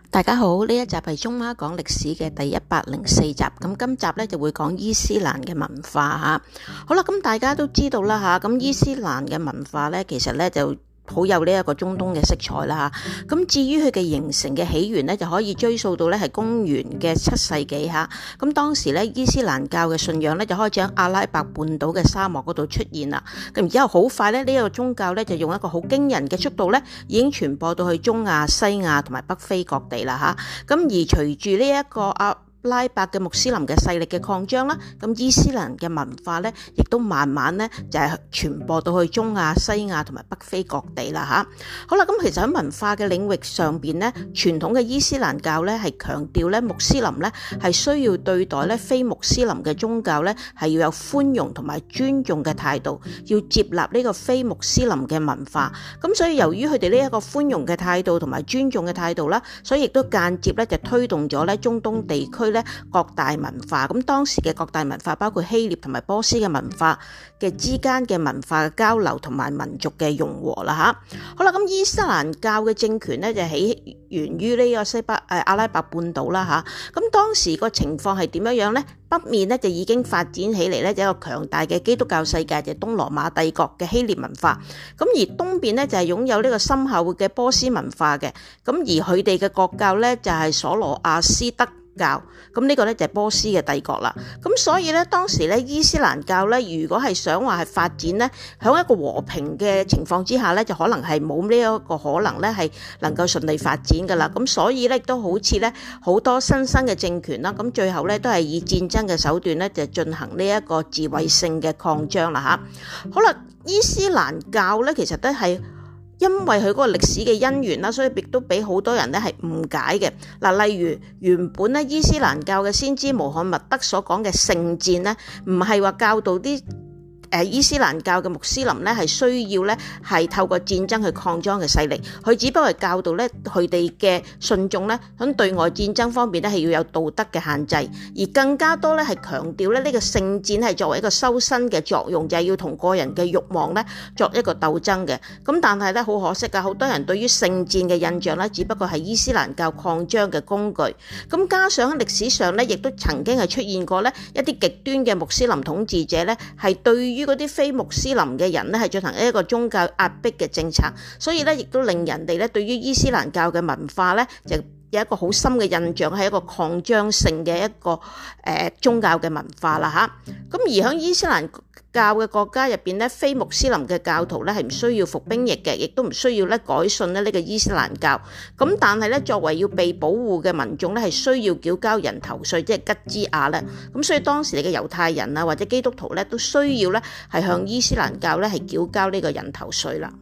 大家好，呢一集係中媽講歷史嘅第104集，咁今集咧就會講伊斯蘭嘅文化吓。好啦，咁大家都知道啦吓，咁伊斯蘭嘅文化咧，其實咧就好有呢一個中東嘅色彩啦吓。咁至於佢嘅形成嘅起源咧，就可以追溯到咧係公元嘅7世紀吓。咁當時咧伊斯蘭教嘅信仰咧就開始喺阿拉伯半島嘅沙漠嗰度出現啦。咁然之後好快咧呢一個宗教咧就用一個好驚人嘅速度咧，已經傳播到去中亞、西亞同埋北非各地啦吓。咁而隨住呢一個阿拉伯嘅穆斯林嘅勢力嘅擴張啦，咁伊斯蘭嘅文化咧，亦都慢慢咧就係傳播到去中亞、西亞同埋北非各地啦吓。好啦，咁其實喺文化嘅領域上邊咧，傳統嘅伊斯蘭教咧係強調咧穆斯林咧係需要對待咧非穆斯林嘅宗教咧係要有寬容同埋尊重嘅態度，要接納呢個非穆斯林嘅文化。咁所以由於佢哋呢一個寬容嘅態度同埋尊重嘅態度啦，所以亦都間接咧就推動咗咧中東地區各大文化。咁當時嘅各大文化包括希臘同埋波斯嘅文化嘅之間嘅文化嘅交流同埋民族嘅融合啦吓。好啦，咁伊斯蘭教嘅政權咧就起源於呢個阿拉伯半島啦吓。咁當時個情況係點樣咧？北面咧就已經發展起嚟咧，有一個強大嘅基督教世界，就係東羅馬帝國嘅希臘文化。咁而東邊咧就係擁有呢個深厚嘅波斯文化嘅。咁而佢哋嘅國教咧就係所羅亞斯德教，咁呢個咧就係波斯嘅帝國啦。咁所以咧當時咧伊斯蘭教咧如果係想話係發展咧，喺一個和平嘅情況之下咧，就可能係冇呢一個可能咧係能夠順利發展噶啦。咁所以咧都好似咧好多新生嘅政權啦，咁最後咧都係以戰爭嘅手段咧就進行呢一個自衛性嘅擴張啦吓。好啦，伊斯蘭教咧其實都係因為佢嗰個歷史嘅因緣啦，所以亦都俾好多人咧係誤解嘅。嗱，例如原本咧伊斯蘭教嘅先知穆罕默德所講嘅聖戰咧，唔係話教導啲伊斯蘭教嘅穆斯林咧係需要咧係透過戰爭去擴張嘅勢力，佢只不過係教導咧佢哋嘅信眾咧喺對外戰爭方面咧係要有道德嘅限制，而更加多咧係強調咧呢個聖戰係作為一個修身嘅作用，就係要同個人嘅慾望咧作一個鬥爭嘅。咁但係咧好可惜㗎，好多人對於聖戰嘅印象咧只不過係伊斯蘭教擴張嘅工具。咁加上喺歷史上咧亦都曾經係出現過咧一啲極端嘅穆斯林統治者咧係對於嗰啲非穆斯林嘅人咧係進行一個宗教壓迫嘅政策，所以咧亦都令人哋咧對於伊斯蘭教嘅文化咧就有一個好深嘅印象，係一個擴張性嘅一個宗教嘅文化啦吓。咁而喺伊斯蘭教嘅國家入邊咧，非穆斯林嘅教徒咧係唔需要服兵役嘅，亦都唔需要咧改信咧呢個伊斯蘭教。咁但係咧作為要被保護嘅民眾咧係需要繳交人頭稅，即係吉茲亞咧。咁所以當時嘅猶太人啊或者基督徒咧都需要咧係向伊斯蘭教咧係繳交呢個人頭稅啦。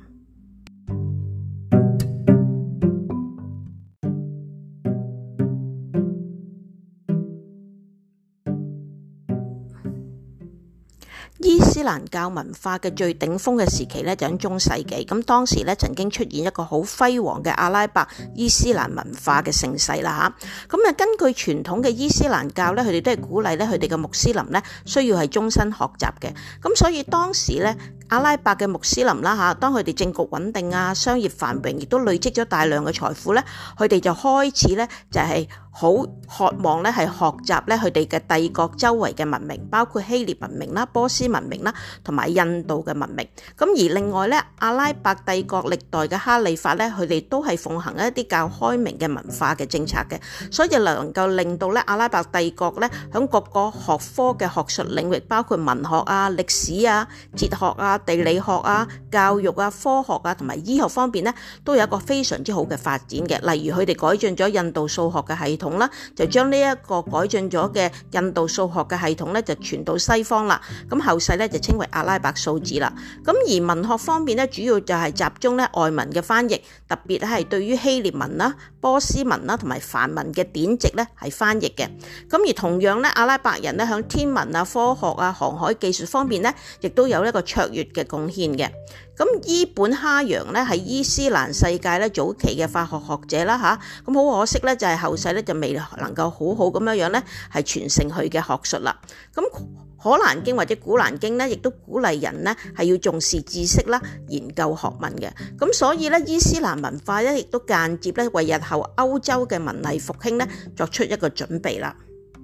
伊斯蘭教文化嘅最頂峰嘅時期咧就喺中世紀，咁當時咧曾經出現一個好輝煌嘅阿拉伯伊斯蘭文化嘅盛世啦吓。咁根據傳統嘅伊斯蘭教咧，佢哋都係鼓勵咧佢哋嘅穆斯林咧需要係終身學習嘅。咁所以當時咧阿拉伯嘅穆斯林啦吓，當佢哋政局穩定啊、商業繁榮，亦都累積咗大量嘅財富咧，佢哋就開始咧就係好渴望咧係學習咧佢哋嘅帝國周圍嘅文明，包括希臘文明啦、波斯文明啦，同埋印度嘅文明。咁而另外咧，阿拉伯帝國歷代嘅哈里發咧，佢哋都係奉行一啲較開明嘅文化嘅政策嘅，所以就能夠令到咧阿拉伯帝國咧喺各個學科嘅學術領域，包括文學啊、歷史啊、哲學啊、地理學啊、教育啊、科學啊同埋醫學方面咧，都有一個非常之好嘅發展嘅。例如佢哋改進咗印度數學嘅系統啦，就將呢一個改進咗嘅印度數學嘅系統咧就傳到西方啦。咁後世咧就稱為阿拉伯數字啦。咁而文學方面咧，主要就係集中咧外文嘅翻譯，特別係對於希臘文啦、波斯文啦同埋梵文嘅典籍咧係翻譯嘅。咁而同樣咧，阿拉伯人咧響天文啊、科學啊、航海技術方面咧，亦都有一個卓越嘅貢獻嘅。咁伊本哈揚咧係伊斯蘭世界咧早期嘅化學學者啦嚇，咁好可惜咧就係後世咧就未能夠好好咁樣咧係傳承佢嘅學術啦。咁可蘭經或者古蘭經咧，亦都鼓勵人咧係要重視知識啦、研究學問嘅。咁所以咧，伊斯蘭文化咧亦都間接咧為日後歐洲嘅文藝復興咧作出一個準備啦。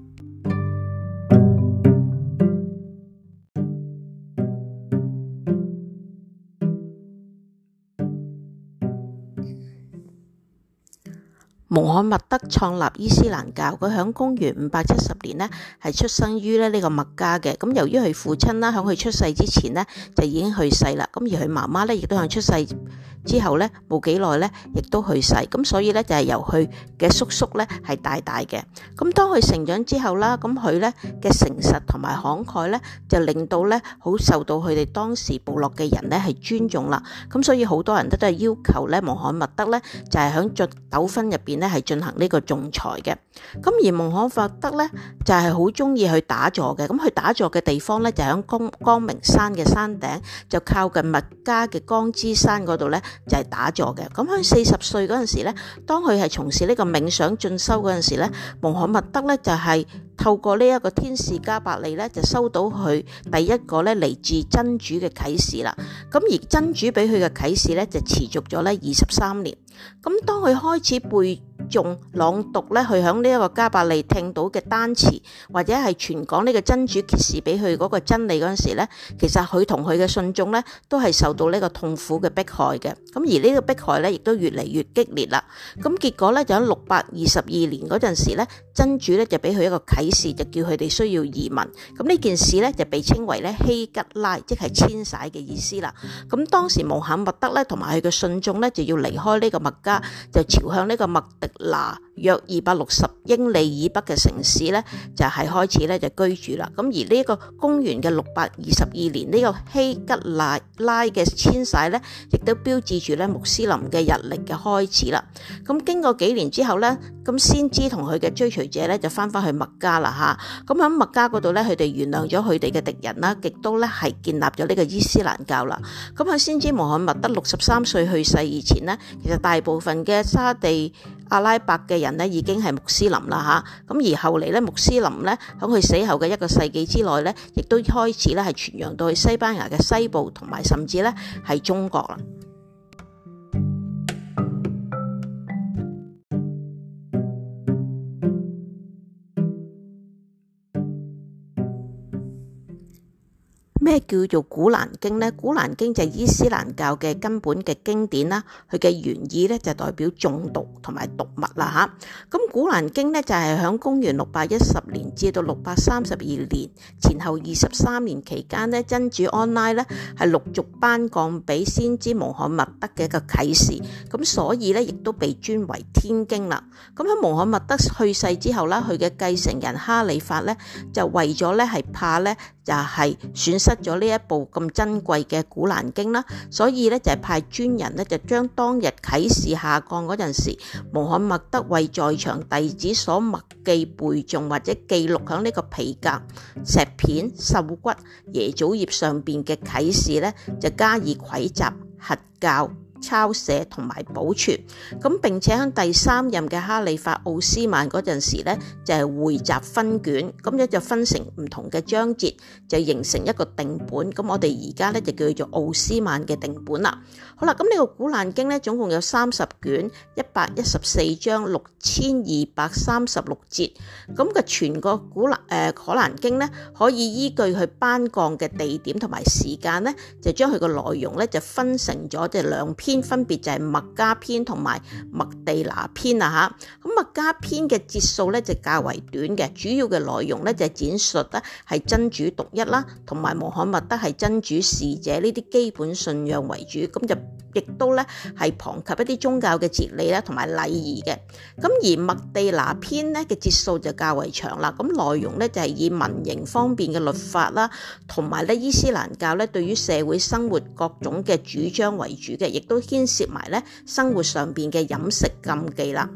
穆罕默德創立伊斯蘭教，佢喺公元570年呢係出生於呢個麥加嘅。咁由於佢父親啦喺佢出世之前呢就已經去世啦，咁而佢媽媽呢亦都喺出世之後呢冇幾耐呢亦都去世，咁所以呢就係由佢嘅叔叔呢係帶大嘅。咁當佢成長之後啦，咁佢呢嘅誠實同埋慷慨呢就令到呢好受到佢哋當時部落嘅人呢係尊重啦。咁所以好多人都係要求呢穆罕默德呢就係喺糾紛入邊呢係進行呢個仲裁嘅。咁而穆罕默德呢就係好中意去打坐嘅。咁佢打坐嘅地方呢就喺光明山嘅山頂，就靠近麥加嘅江之山嗰度呢就係打坐嘅。咁喺40歲嗰陣時呢，當佢係從事呢個冥想進修嗰陣時呢，穆罕默德呢就係透過呢一個天使加百利呢就收到佢第一個呢嚟自真主嘅啟示啦。咁而真主俾佢嘅啟示呢就持續咗呢23年。咁當佢開始背誦朗讀咧，佢響呢一個加百利聽到嘅單詞，或者係傳講呢個真主揭示俾佢嗰個真理嗰陣時咧，其實佢同佢嘅信眾咧都係受到呢個痛苦嘅迫害嘅。咁而呢個迫害咧亦都越嚟越激烈啦。咁結果咧就喺622年嗰陣時咧，真主咧就俾佢一個啟示，就叫佢哋需要移民。咁呢件事咧就被稱為咧希吉拉，即係遷徙嘅意思啦。咁當時穆罕默德咧同埋佢嘅信眾咧就要離開呢個麥加，就朝向呢個麥迪拿約260英里以北嘅城市咧，就係開始咧就居住啦。咁而呢個公元嘅622年呢個希吉拉嘅遷徙咧，亦都標誌住咧穆斯林嘅日曆嘅開始啦。咁經過幾年之後咧，咁先知同佢嘅追隨者咧就翻去麥加啦嚇。咁喺麥加嗰度咧，佢哋原諒咗佢哋嘅敵人啦，亦都咧係建立咗呢個伊斯蘭教啦。咁喺先知穆罕默德63歲去世以前呢，其實大部分嘅沙地阿拉伯嘅人呢已經係穆斯林啦嚇。咁而後嚟咧，穆斯林咧喺佢死後嘅1個世紀之內咧，亦都開始咧係傳揚到去西班牙嘅西部，同埋甚至咧係中國啦。咩叫做古蘭經呢？古蘭經就係伊斯蘭教嘅根本嘅經典啦，佢嘅原意咧就代表誦讀同埋讀物啦嚇。咁古蘭經咧就係喺公元610年至到632年前後23年期間咧，真主安拉咧係陸續頒降俾先知穆罕默德嘅一個啟示，咁所以咧亦都被尊為天經啦。咁喺穆罕默德去世之後啦，佢嘅繼承人哈里發咧就為咗咧係怕咧就係損失咗呢一部咁珍貴嘅古蘭經啦，所以咧就係派專人咧就將當日啟示下降嗰陣時，穆罕默德為在場弟子所默記背誦或者記錄響呢個皮革、石片、獸骨、椰棗葉上邊嘅啟示咧，就加以匯集、核校、抄寫同埋保存。咁並且喺第3任嘅哈里發奧斯曼嗰陣時咧，就係匯集分卷，咁樣就分成唔同嘅章節，就形成一個定本。咁我哋而家咧就叫做奧斯曼嘅定本啦。好啦，咁呢個古蘭經咧總共有30卷，114章，6236節。咁嘅全個可蘭經咧，可以依據佢頒降嘅地點同埋時間咧，就將佢個內容咧就分成咗即係2篇。分別就係麥加篇同埋麥地拿篇啊嚇。咁麥加篇嘅節數咧就較為短嘅，主要嘅內容咧就展述咧係真主獨一啦，同埋穆罕默德係真主使者呢啲基本信仰為主，咁就亦都咧係旁及一啲宗教嘅哲理啦同埋禮儀嘅。咁而麥地拿篇咧嘅節數就較為長啦，咁內容咧就係以民營方面嘅律法啦，同埋咧伊斯蘭教咧對於社會生活各種嘅主張為主嘅，亦都牽涉埋咧生活上邊嘅飲食禁忌啦。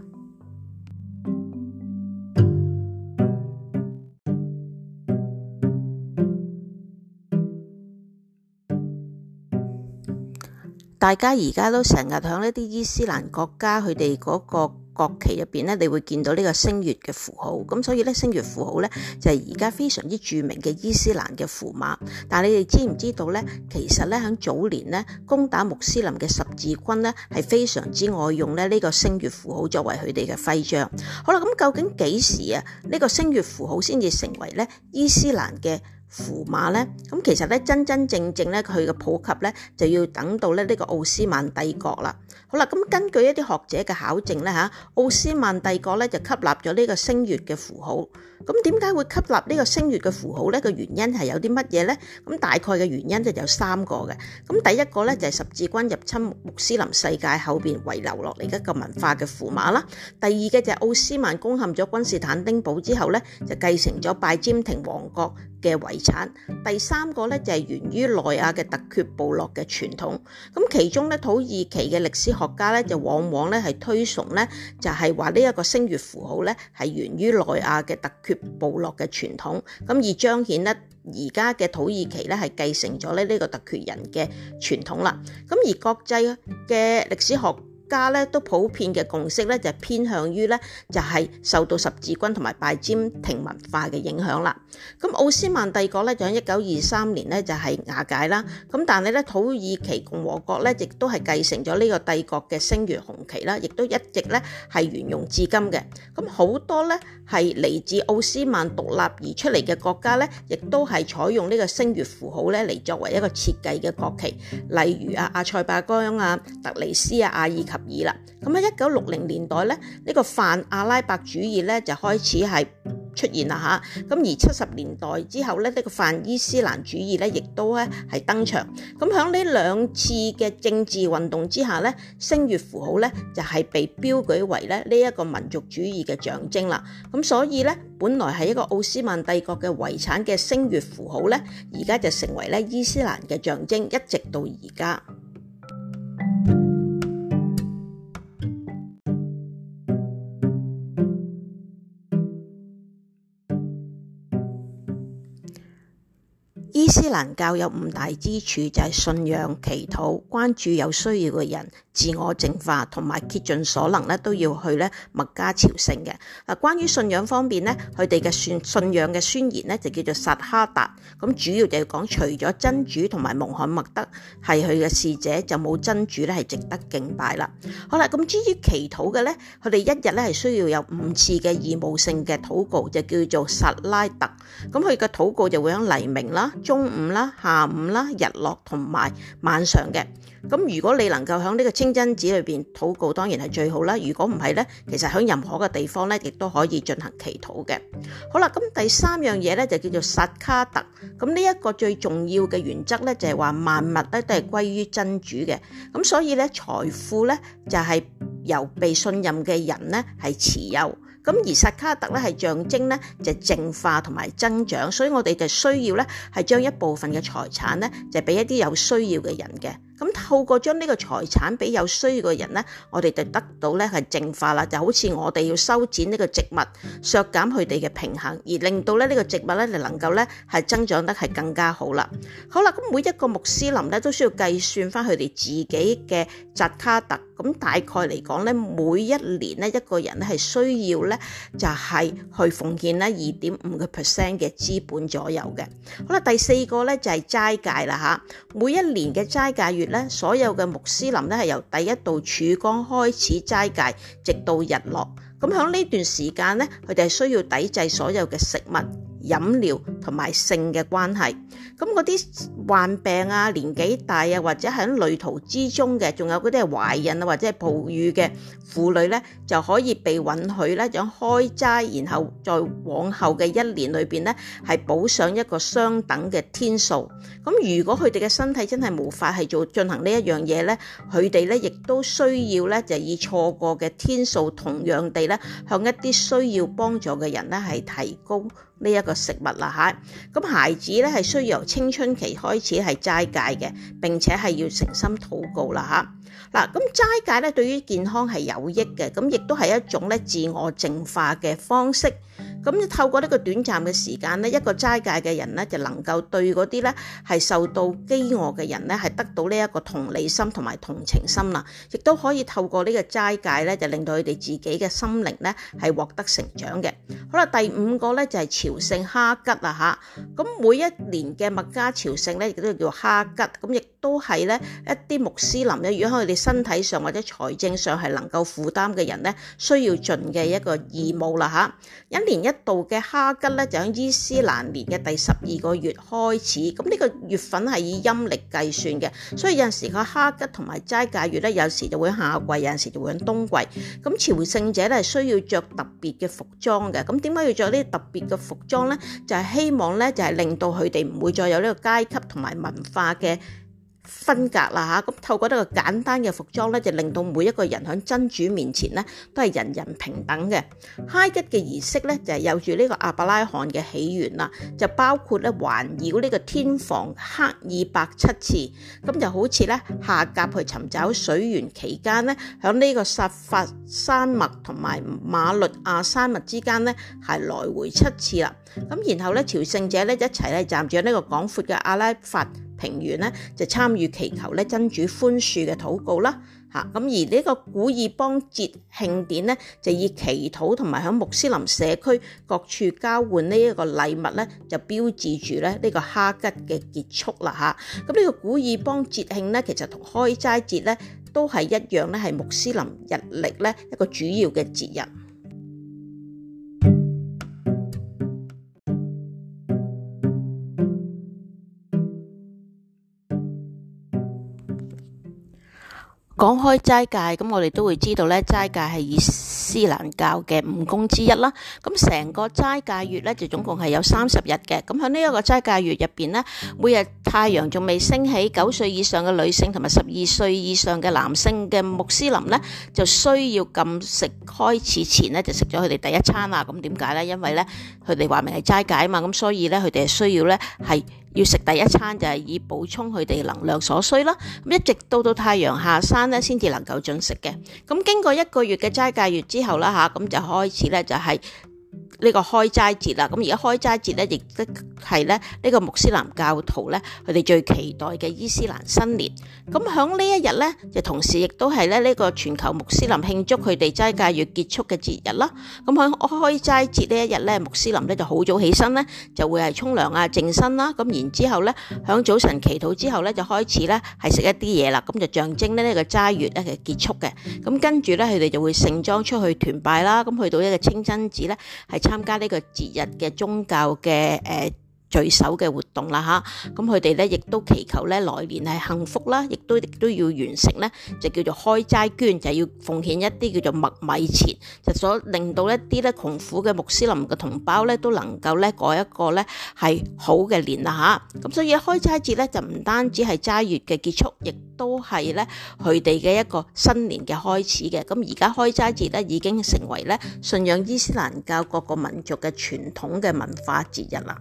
大家而家都成日響一啲伊斯蘭國家佢哋嗰個國旗入邊咧，你會見到呢個星月嘅符號，咁所以咧星月符號咧就係而家非常之著名嘅伊斯蘭嘅符碼。但係你哋知唔知道咧？其實咧喺早年咧攻打穆斯林嘅十字軍咧係非常之愛用咧呢個星月符號作為佢哋嘅徽章。好啦，咁究竟幾時啊呢個星月符號先至成為咧伊斯蘭嘅符碼咧？咁其實咧真真正正咧佢嘅普及咧就要等到咧呢個奧斯曼帝國啦。好啦，咁根據一啲學者嘅考證咧嚇，奧斯曼帝國咧就吸納咗呢個星月嘅符號。咁點解會吸納呢個星月嘅符號咧？個原因係有啲乜嘢咧？咁大概嘅原因就有3個嘅。咁第一個咧就係十字軍入侵穆斯林世界後邊遺留落嚟一個文化嘅符碼啦。第二嘅就係奧斯曼攻陷咗君士坦丁堡之後咧，就繼承咗拜占庭王國嘅遺產。第3個咧就係源於內亞嘅突厥部落嘅傳統。咁其中咧土耳其嘅歷史學家咧就往往咧係推崇咧就係話呢一個星月符號咧係源於內亞嘅突厥部落嘅傳統，咁而彰顯咧而家嘅土耳其咧係繼承咗咧呢個突厥人嘅傳統啦。咁而國際嘅歷史學家咧都普遍嘅共識咧就偏向於咧就係受到十字軍同埋拜占庭文化嘅影響啦。咁奧斯曼帝國咧就喺1923年咧就係瓦解啦。咁但係咧土耳其共和國咧亦都係繼承咗呢個帝國嘅星月紅旗啦，亦都一直咧係沿用至今嘅。咁好多咧係嚟自奧斯曼獨立而出嚟嘅國家咧，亦都係採用呢個星月符號咧嚟作為一個設計嘅國旗，例如阿塞拜疆啊、突尼斯啊、阿爾及爾啦。咁喺1960年代咧，呢個泛阿拉伯主義咧就開始係出現啦嚇。咁而70年代之後咧，呢個泛伊斯蘭主義咧亦都咧係登場。咁響呢2次嘅政治運動之下咧，星月符號咧就係被標舉為咧呢一個民族主義嘅象徵啦。咁所以咧，本來係一個奧斯曼帝國嘅遺產嘅星月符號咧，而家就成為咧伊斯蘭嘅象徵，一直到而家。伊斯蘭教有5大支柱，就係信仰、祈禱、關注有需要嘅人、自我淨化同埋竭盡所能咧都要去咧麥加朝聖嘅。關於信仰方面咧，佢哋嘅信仰嘅宣言咧就叫做薩哈達。咁主要就係講除咗真主同埋穆罕默德係佢嘅使者，就冇真主咧係值得敬拜啦。好啦，咁至於祈禱嘅咧，佢哋一日咧係需要有5次嘅義務性嘅禱告，就叫做薩拉特。咁佢嘅禱告就會喺黎明啦、中午啦、下午啦、日落同埋晚上嘅。咁如果你能夠喺呢個清真寺裏邊禱告，當然係最好啦。如果唔係咧，其實喺任何嘅地方咧，亦都可以進行祈禱嘅。好啦，咁第3樣嘢咧就叫做薩卡特。咁呢一個最重要嘅原則咧就係話萬物咧都係歸於真主嘅。咁所以咧財富咧就係由被信任嘅人咧係持有。咁而薩卡特咧係象徵咧就淨化同埋增長，所以我哋就需要咧係將一部分嘅財產咧就俾一啲有需要嘅人嘅。咁透過將呢個財產俾有需要嘅人咧，我哋就得到咧係淨化啦，就好似我哋要修剪呢個植物，削減佢哋嘅平衡，而令到咧呢個植物咧就能夠咧係增長得係更加好啦。好啦，咁每一個穆斯林咧都需要計算翻佢哋自己嘅扎卡特。咁大概嚟講咧，每一年咧一個人咧係需要咧就係去奉獻咧2.5% 嘅資本左右嘅。好啦，第4個咧就係齋戒啦嚇。每一年嘅齋戒月咧，所有嘅穆斯林咧係由第一道曙光開始齋戒，直到日落。咁喺呢段時間咧，佢哋係需要抵制所有嘅食物、飲料同埋性嘅關係。咁嗰啲患病啊、年紀大啊，或者喺旅途之中嘅，仲有嗰啲係懷孕啊或者係哺乳嘅婦女咧，就可以被允許咧咁開齋，然後在往後嘅1年裏邊咧係補上一個相等嘅天數。咁如果佢哋嘅身體真係無法係進行呢一樣嘢咧，佢哋咧亦都需要咧就以錯過嘅天數同樣地咧向一啲需要幫助嘅人咧係提供呢一個食物啦嚇。咁孩子咧係需要由青春期開始係齋戒嘅，並且係要誠心禱告啦嚇。嗱，咁齋戒咧對於健康係有益嘅，咁亦都係一種咧自我淨化嘅方式。 咁透過呢個短暫嘅時間咧，一個齋戒嘅人咧就能夠對嗰啲咧係受到飢餓嘅人咧係得到呢一個同理心同埋同情心啦，亦都可以透過呢個齋戒咧就令到佢哋自己嘅心靈咧係獲得成長嘅。好啦，第五個咧就係朝聖哈吉啦嚇。咁每一年嘅麥加朝聖咧亦都叫哈吉，咁亦都係咧一啲穆斯林咧，如果佢哋身體上或者財政上係能夠負擔嘅人咧，需要盡嘅一個義務啦嚇。一年一度嘅哈吉咧就喺伊斯蘭年嘅第12個月開始，咁呢個月份係以陰歷計算嘅，所以有陣時個哈吉同埋齋戒月咧，有時就會喺夏季，有陣時就會喺冬季。咁朝聖者咧係需要着特別嘅服裝嘅，咁點解要着呢啲特別嘅服裝咧？就係希望咧就係令到佢哋唔會再有呢個階級同埋文化嘅分隔啦嚇。咁透過呢個簡單嘅服裝咧，就令到每一個人喺真主面前咧都係人人平等嘅。哈吉嘅儀式咧就係有住呢個阿伯拉罕嘅起源啦，就包括咧環繞呢個天房克爾白7次，咁就好似咧夏甲去尋找水源期間咧，喺呢個薩法山脈同埋馬律亞山脈之間咧係來回7次啦。咁然後咧朝聖者咧一齊咧站住喺呢個廣闊嘅阿拉法平原咧，就參與祈求咧真主寬恕嘅禱告啦嚇。咁而呢個古爾邦節慶典咧，就以祈禱同埋喺穆斯林社區各處交換呢一個禮物咧，就標誌住咧呢個哈吉嘅結束啦嚇。咁呢個古爾邦節慶咧，其實同開齋節咧都係一樣咧，係穆斯林日曆咧一個主要嘅節日。講開齋戒，咁我哋都會知道咧，齋戒係伊斯蘭教嘅5功之一啦。咁成個齋戒月咧，就總共係有30日嘅。咁喺呢一個齋戒月入邊咧，每日太陽仲未升起，9歲以上嘅女性同埋12歲以上嘅男性嘅穆斯林咧，就需要禁食開始前咧，就食咗佢哋第一餐啦。咁點解咧？因為咧，佢哋話明係齋戒啊嘛，咁所以咧，佢哋係需要咧係要食第一餐，就係以補充佢哋能量所需啦。咁一直到太陽下山咧，先至能夠進食嘅。咁經過1個月嘅齋戒月之後啦嚇，咁就開始咧就係呢個開齋節啦。咁而家開齋節咧，亦都係咧呢個穆斯林教徒咧佢哋最期待嘅伊斯蘭新年。咁響呢一日咧，就同時亦都係咧呢個全球穆斯林慶祝佢哋齋戒月結束嘅節日啦。咁喺開齋節呢一日咧，穆斯林咧就好早起身咧，就會係沖涼啊、淨身啦。咁然之後咧，響早晨祈禱之後咧，就開始咧係食一啲嘢啦。咁就象徵咧呢個齋月咧嘅結束嘅。咁跟住咧，佢哋就會盛裝出去團拜啦。咁去到一個清真寺咧，係參加呢個節日嘅宗教嘅聚首嘅活動啦嚇。咁佢哋咧亦都祈求咧來年係幸福啦，亦都要完成咧就叫做開齋捐，就要奉獻一啲叫做麥米錢，就所令到一啲咧窮苦嘅穆斯林嘅同胞咧都能夠咧過一個咧係好嘅年啦嚇。咁所以開齋節咧就唔單止係齋月嘅結束，亦都係咧佢哋嘅一個新年嘅開始嘅。咁而家開齋節咧已經成為咧信仰伊斯蘭教各個民族嘅傳統嘅文化節日啦。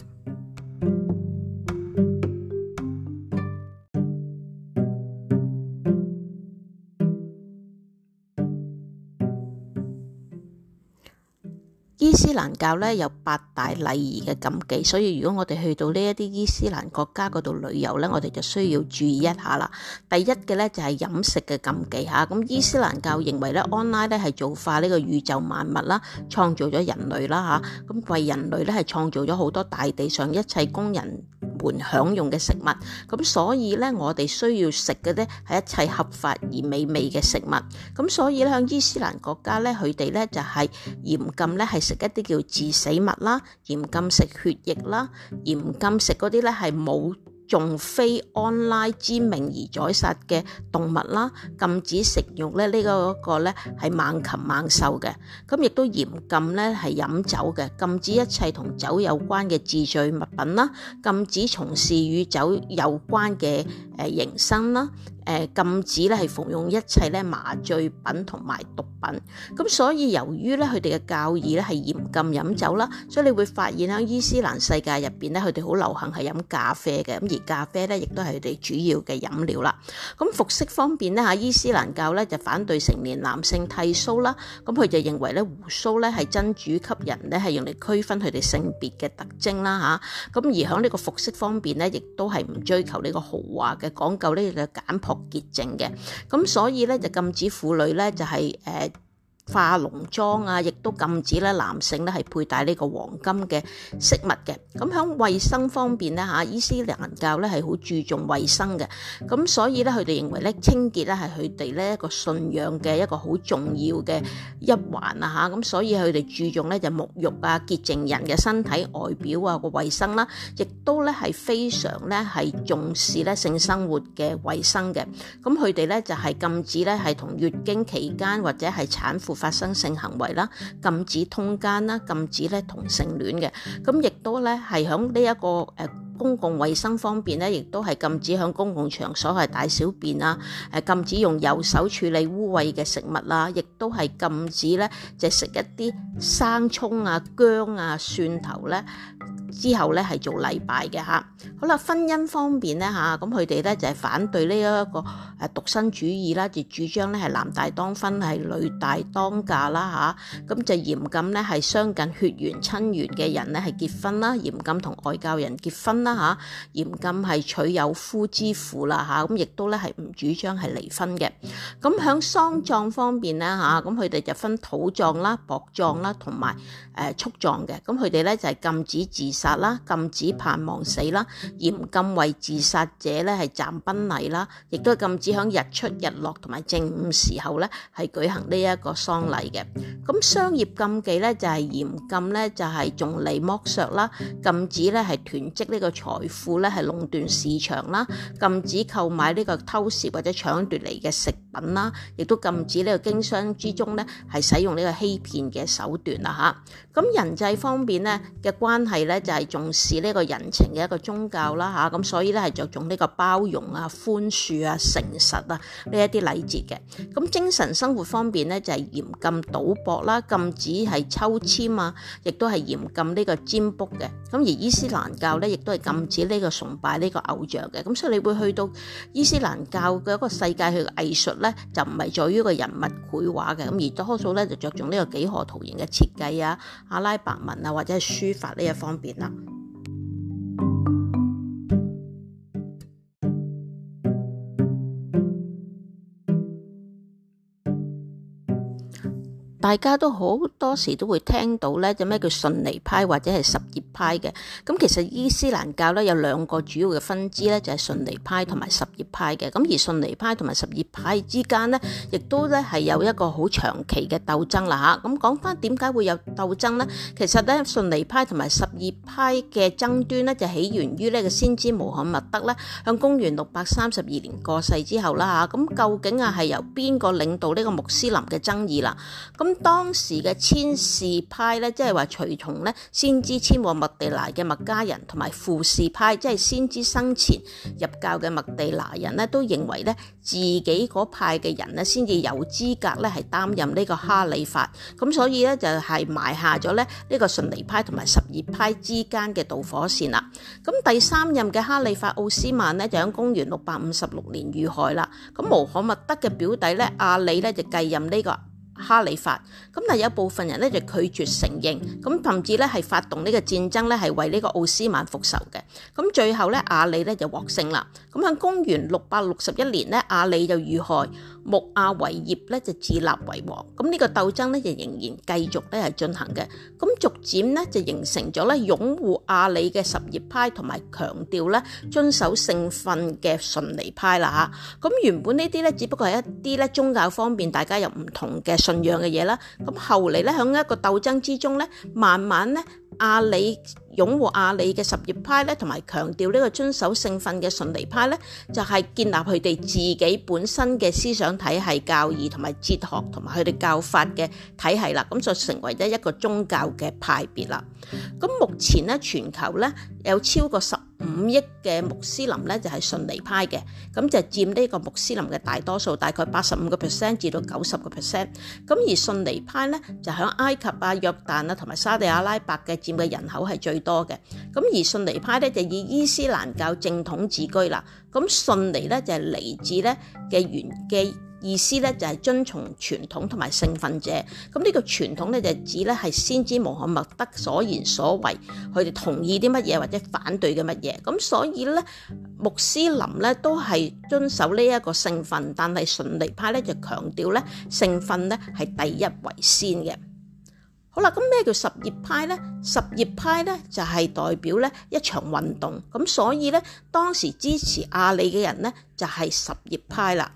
伊斯蘭教咧有8大禮儀嘅禁忌，所以如果我哋去到呢一啲伊斯蘭國家嗰度旅遊咧，我哋就需要注意一下啦。第一嘅咧就係飲食嘅禁忌嚇。咁伊斯蘭教認為咧，安拉咧係造化呢個宇宙萬物啦，創造咗人類啦嚇。咁為人類咧係創造咗好多大地上一切供人們享用嘅食物。咁所以咧，我哋需要食嘅咧係一切合法而美味嘅食物。咁所以咧，喺伊斯蘭國家咧，佢哋咧就係嚴禁咧係食一啲叫致死物啦，嚴禁食血液啦，嚴禁食嗰啲咧係冇中非安拉之命而宰殺嘅動物啦，禁止食用咧呢個咧係猛禽猛獸嘅。咁亦都嚴禁咧係飲酒嘅，禁止一切同酒有關嘅治罪物品啦，禁止從事與酒有關嘅營生啦，禁止咧係服用一切咧麻醉品同埋毒品。咁所以由於咧佢哋嘅教義咧係嚴禁飲酒啦，所以你會發現喺伊斯蘭世界入邊咧，佢哋好流行係飲咖啡嘅。咁而咖啡咧亦都係佢哋主要嘅飲料啦。咁服飾方面咧，伊斯蘭教咧就反對成年男性剃鬚啦。咁佢就認為咧鬍鬚咧係真主給人咧係用嚟區分佢哋性別嘅特徵啦嚇。咁而喺呢個服飾方面咧，亦都係唔追求呢個豪華嘅，講究呢個簡樸潔淨嘅。咁所以咧就禁止婦女咧就係化濃妝啊，亦都禁止咧男性咧係佩戴呢個黃金嘅飾物嘅。咁喺衛生方面咧嚇，伊斯蘭教咧係好注重衛生嘅。咁所以咧佢哋認為咧清潔咧係佢哋咧一個信仰嘅一個好重要嘅一環啊嚇。咁所以佢哋注重咧就沐浴啊，潔淨人嘅身體外表啊個衛生啦，亦都咧係非常咧係重視咧性生活嘅衛生嘅。咁佢哋咧就係禁止咧係同月經期間或者係產婦發生性行為啦，禁止通姦啦，禁止咧同性戀嘅。咁亦都咧係響呢一個公共衛生方面咧，亦都係禁止響公共場所係大小便啊，禁止用右手處理污穢嘅食物啦，亦都係禁止咧就食一啲生蔥啊、薑啊、蒜頭咧之後咧係做禮拜嘅嚇。好啦，婚姻方面咧嚇，咁佢哋咧就係反對呢一個獨身主義啦，就主張咧係男大當婚，係女大當嫁啦嚇。咁就嚴禁咧係相近血緣親緣嘅人咧係結婚啦，嚴禁同外教人結婚啦嚇，嚴禁係娶有夫之婦啦嚇。咁亦都咧係唔主張係離婚嘅。咁響喪葬方面咧嚇，咁佢哋就分土葬啦、薄葬啦同埋畜葬嘅。咁佢哋咧就係禁止自殺啦，禁止盼望死啦，嚴禁為自殺者咧係站殯禮啦，亦都禁止響日出日落同埋正午時候咧係舉行呢一個喪禮嘅。咁商業禁忌咧就係嚴禁咧就係重利剝削啦，禁止咧係囤積呢個財富咧係壟斷市場啦，禁止購買呢個偷竊或者搶奪嚟嘅食品啦，亦都禁止呢個經商之中咧係使用呢個欺騙嘅手段啦嚇。咁人際方面咧嘅關係咧就係重視呢個人情嘅一個宗教啦嚇。咁所以咧係着重呢個包容啊、寬恕啊、誠實啊呢一啲禮節嘅。咁精神生活方面咧就係嚴禁賭博啦，禁止係抽籤啊，亦都係嚴禁呢個占卜嘅。咁而伊斯蘭教咧亦都係禁止呢個崇拜呢個偶像嘅。咁所以你會去到伊斯蘭教嘅一個世界，佢嘅藝術咧就唔係在於個人物繪畫嘅，咁而多數咧就着重呢個幾何圖形嘅設計啊、阿拉伯文啊或者係書法呢一方面啦。大家都好多時都會聽到咧，就咩叫遜尼派或者係什葉派嘅。咁其實伊斯蘭教咧有兩個主要嘅分支咧，就係遜尼派同埋什葉派嘅。咁而遜尼派同埋什葉派之間咧，亦都咧係有一個好長期嘅鬥爭啦嚇。咁講翻點解會有鬥爭咧？其實咧遜尼派同埋什葉派嘅爭端咧，就起源於呢個先知穆罕默德咧，向公元632年過世之後啦嚇。咁究竟係由邊個領導呢個穆斯林嘅爭議啦？咁當時嘅千士派咧，即係話隨從咧先知遷往麥地那嘅麥加人，同埋富士派，即係先知生前入教嘅麥地那人咧，都認為咧自己嗰派嘅人咧先至有資格咧係擔任呢個哈里發，咁所以咧就係埋下咗咧呢個遜尼派同埋什葉派之間嘅導火線啦。咁第三任嘅哈里發奧斯曼咧就喺公元656年遇害啦。咁穆罕默德嘅表弟咧阿里咧就繼任呢個哈里發，咁但係有部分人咧就拒絕承認，咁甚至咧係發動呢個戰爭咧係為呢個奧斯曼復仇嘅，咁最後咧阿里咧就獲勝啦。咁喺公元661年咧阿里就遇害，穆阿維葉咧就自立為王，咁呢個鬥爭咧就仍然繼續咧係進行嘅，咁逐漸咧就形成咗咧擁護阿里嘅什葉派同埋強調咧遵守聖訓嘅遜尼派啦嚇。咁原本呢啲咧只不過係一啲咧宗教方面大家有唔同嘅信仰嘅嘢啦，咁後嚟咧喺一個鬥爭之中咧，慢慢咧阿里擁護阿里嘅什葉派咧，同埋強調呢個遵守聖訓嘅遜尼派咧，就係建立佢哋自己本身嘅思想體系、教義同埋哲學同埋佢哋教法嘅體系啦，咁就成為咗一個宗教嘅派別啦。咁目前咧全球咧有超過15 5億嘅穆斯林咧就係遜尼派嘅，咁就佔呢個穆斯林嘅大多數，大概85%至到90%。咁而遜尼派咧就喺埃及啊、約旦啊同埋沙地阿拉伯嘅佔嘅人口係最多嘅。咁而遜尼派咧就以伊斯蘭教正統自居啦。咁遜尼咧就係嚟自咧嘅意思咧就係遵從傳統同埋聖訓者，咁呢個傳統咧就指咧係先知穆罕默德所言所為，佢哋同意啲乜嘢或者反對嘅乜嘢，咁所以咧穆斯林咧都係遵守呢一個聖訓，但係遜尼派咧就強調咧聖訓咧係第一為先嘅。好啦，咁咩叫什葉派咧？什葉派咧就係代表咧一場運動，咁所以咧當時支持阿里嘅人咧就係什葉派啦。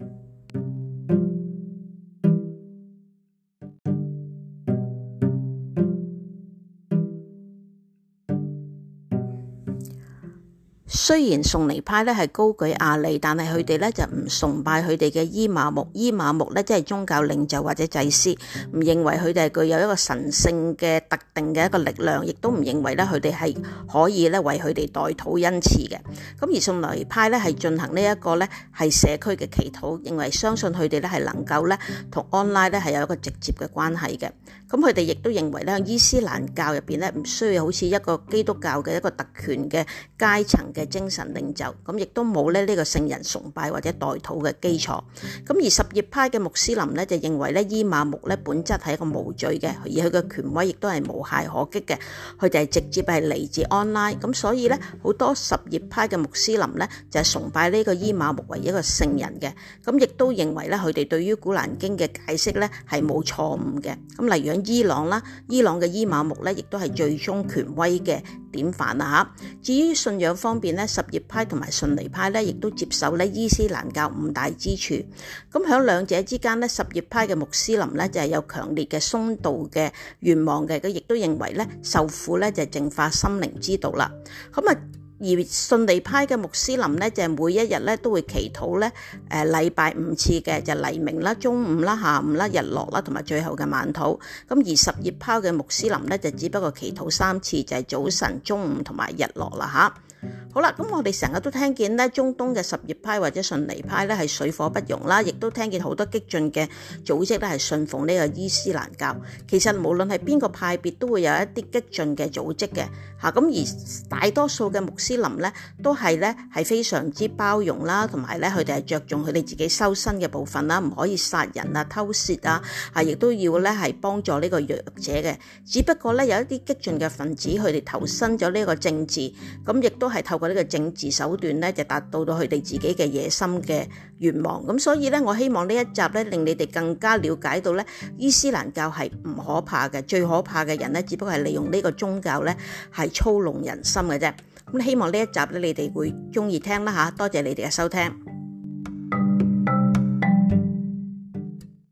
雖然遜尼派咧係高舉阿里，但係佢哋咧就唔崇拜佢哋嘅伊瑪目。伊瑪目咧即係宗教領袖或者祭司，唔認為佢哋係具有一個神聖嘅特定嘅一個力量，亦都唔認為咧佢哋係可以咧為佢哋代禱恩賜嘅。咁而遜尼派咧係進行呢一個咧係社區嘅祈禱，認為相信佢哋咧係能夠咧同 online 咧係有一個直接嘅關係嘅。咁佢哋亦都認為咧伊斯蘭教入邊咧唔需要好似一個基督教嘅一個特權嘅階層嘅精神領袖，咁亦都冇呢個聖人崇拜或者代禱嘅基礎。咁而什葉派嘅穆斯林咧就認為咧伊瑪目咧本質係一個無罪嘅，而佢嘅權威亦都係無懈可擊嘅，佢哋係直接係嚟自 online。咁所以咧好多什葉派嘅穆斯林咧就係崇拜呢個伊瑪目為一個聖人嘅，咁亦都認為咧佢哋對於古蘭經嘅解釋咧係冇錯誤嘅。咁例如喺伊朗啦，伊朗嘅伊瑪目咧亦都係最終權威嘅典範啦嚇。至於信仰方面咧，什葉派同埋遜尼派咧亦都接受咧伊斯蘭教5大支柱。咁喺兩者之間咧，什葉派嘅穆斯林咧就係有強烈嘅殉道嘅願望嘅，佢亦都認為咧受苦咧就係淨化心靈之道啦。咁啊而遜尼派嘅穆斯林咧就係每一日咧都會祈禱咧禮拜5次嘅，就黎明啦、中午啦、下午啦、日落啦同埋最後嘅晚禱。咁而什葉派嘅穆斯林咧就只不過祈禱3次，就係早晨、中午同埋日落啦嚇。好啦，咁我哋成日都聽見咧中東嘅什葉派或者遜尼派咧係水火不容啦，亦都聽見好多激進嘅組織咧係信奉呢個伊斯蘭教。其實無論係邊個派別都會有一啲激進嘅組織嘅嚇，咁而大多數嘅穆斯林咧都係咧係非常之包容啦，同埋咧佢哋係着重佢哋自己修身嘅部分啦，唔可以殺人啊、偷竊啊，亦都要咧係幫助呢個弱者嘅。只不過咧有一啲激進嘅分子，佢哋投身咗呢個政治，咁亦都係透過呢個政治手段咧，就達到佢哋自己嘅野心嘅願望。咁所以咧，我希望呢一集咧，令你哋更加了解到咧，伊斯蘭教係唔可怕嘅，最可怕嘅人咧，只不過係利用呢個宗教咧，係操弄人心嘅啫。咁希望呢一集咧，你哋會中意聽啦嚇，多謝你哋嘅收聽。